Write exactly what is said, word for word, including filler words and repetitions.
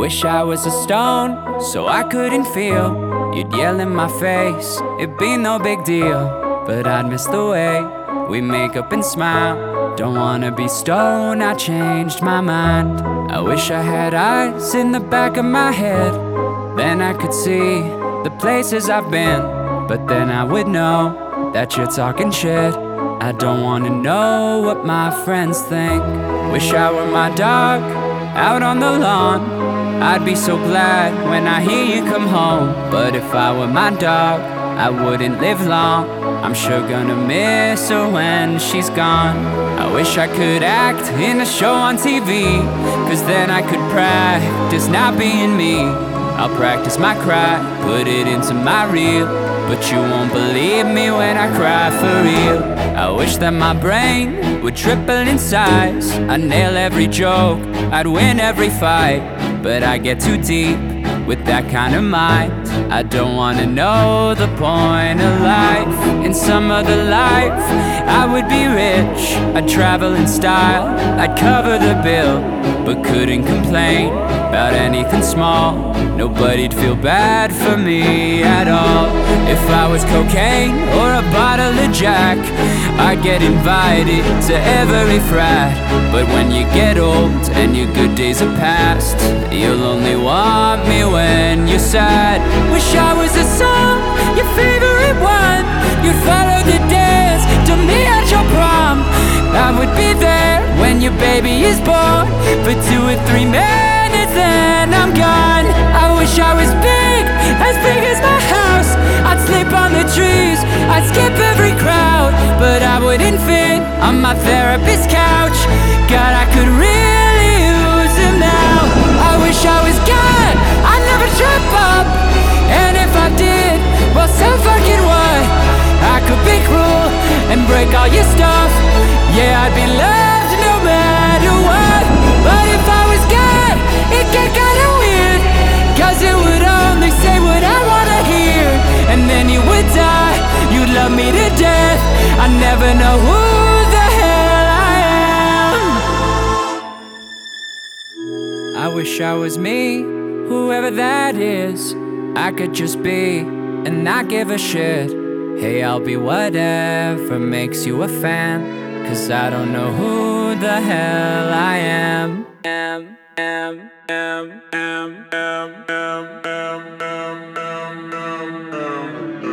Wish I was a stone so I couldn't feel. You'd yell in my face, it'd be no big deal. But I'd miss the way we make up and smile. Don't wanna be stone, I changed my mind. I wish I had eyes in the back of my head, then I could see the places I've been. But then I would know that you're talking shit. I don't wanna know what my friends think. Wish I were my dog out on the lawn. I'd be so glad when I hear you come home. But if I were my dog, I wouldn't live long. I'm sure gonna miss her when she's gone. I wish I could act in a show on T V, cause then I could practice not being me. I'll practice my cry, put it into my reel, but you won't believe me when I cry for real. I wish that my brain would triple in size. I'd nail every joke, I'd win every fight. But I get too deep with that kind of mind. I don't wanna know the point of life. In some other life, I would be rich. I'd travel in style, I'd cover the bill, but couldn't complain about anything small. Nobody'd feel bad for me at all. If I was cocaine or a bottle of Jack, I'd get invited to every frat. But when you get old and your good days are past, you'll only want me when you're sad. Wish I was a song, your favorite one. You'd follow the dance to me at your prom. I would be there when your baby is born for two or three minutes, then I'm gone. I wish I was big, as big as my house. I'd sleep on the trees, I'd skip every crowd. But I wouldn't fit on my therapist's couch. God, I could really use him now. I wish I was God, I'd never trip up. And if I did, well, so fucking what? I could be cruel and break all your stuff. Yeah, I'd be loved no matter what. But if I was God, it'd get kinda weird, cause it would only say what I wanna hear. And then you would die, you'd love me to death. I never know who the hell I am. I wish I was me, whoever that is. I could just be and not give a shit. Hey, I'll be whatever makes you a fan, cause I don't know who the hell I am. Am, am, am, am, am, am, am, am, am, am, am.